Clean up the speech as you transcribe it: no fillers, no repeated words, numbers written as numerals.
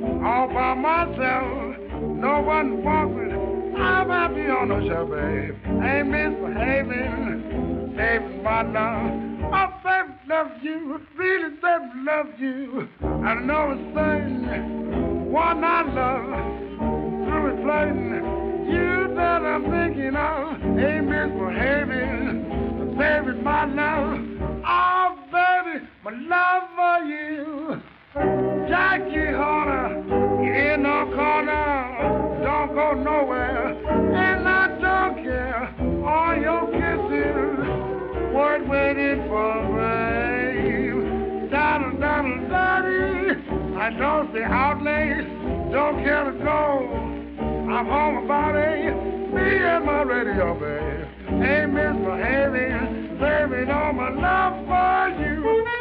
all by myself. No one walking. I'm happy on the show, babe. Ain't misbehaving, saving my love. I baby love you, really baby love you. I know it's thing, one I love, through it flirting. You that I'm thinking of, ain't misbehaving, saving my love. Oh, baby, my love for you. Jackie Horner, you in no corner, don't go nowhere, and I don't care. All your kisses, worth waiting for, babe. Down, down, daddy, I don't say outlays, don't care to go. I'm home about eight, me and my radio, babe. Ain't misbehaving, saving all my love for you.